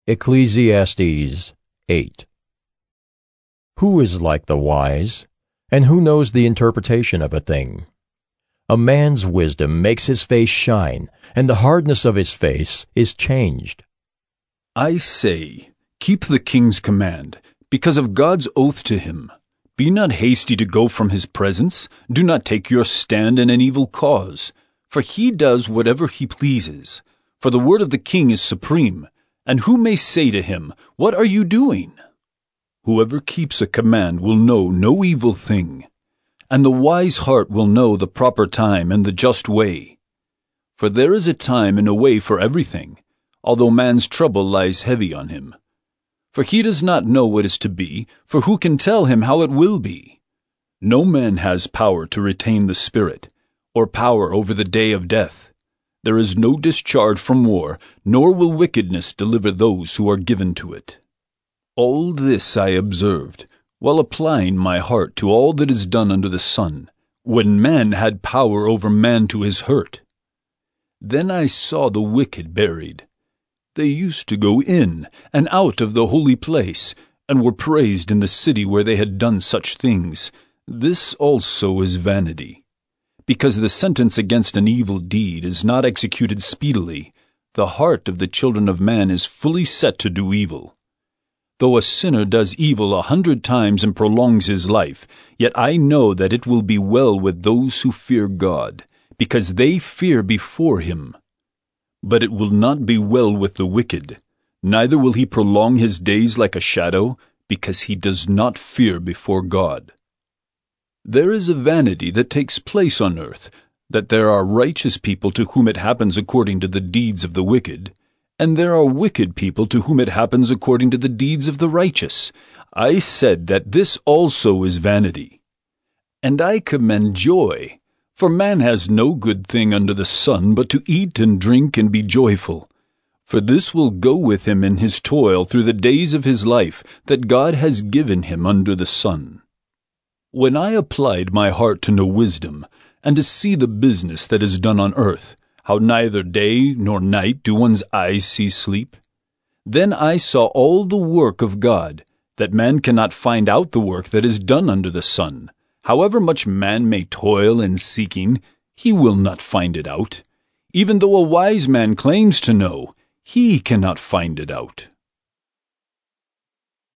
Ecclesiastes 8. Who is like the wise, and who knows the interpretation of a thing? A man's wisdom makes his face shine, and the hardness of his face is changed. I say, keep the king's command, because of God's oath to him. Be not hasty to go from his presence. Do not take your stand in an evil cause. For he does whatever he pleases. For the word of the king is supreme. And who may say to him, What are you doing? Whoever keeps a command will know no evil thing. And the wise heart will know the proper time and the just way. For there is a time and a way for everything, although man's trouble lies heavy on him. For he does not know what is to be, for who can tell him how it will be? No man has power to retain the spirit, or power over the day of death. There is no discharge from war, nor will wickedness deliver those who are given to it. All this I observed, while applying my heart to all that is done under the sun, when man had power over man to his hurt. Then I saw the wicked buried. They used to go in and out of the holy place, and were praised in the city where they had done such things. This also is vanity. Because the sentence against an evil deed is not executed speedily, the heart of the children of man is fully set to do evil. Though a sinner does evil 100 times and prolongs his life, yet I know that it will be well with those who fear God, because they fear before him. But it will not be well with the wicked, neither will he prolong his days like a shadow, because he does not fear before God. There is a vanity that takes place on earth, that there are righteous people to whom it happens according to the deeds of the wicked, and there are wicked people to whom it happens according to the deeds of the righteous. I said that this also is vanity. And I commend joy, for man has no good thing under the sun but to eat and drink and be joyful. For this will go with him in his toil through the days of his life that God has given him under the sun. When I applied my heart to know wisdom, and to see the business that is done on earth, how neither day nor night do one's eyes see sleep, then I saw all the work of God, that man cannot find out the work that is done under the sun. However much man may toil in seeking, he will not find it out. Even though a wise man claims to know, he cannot find it out.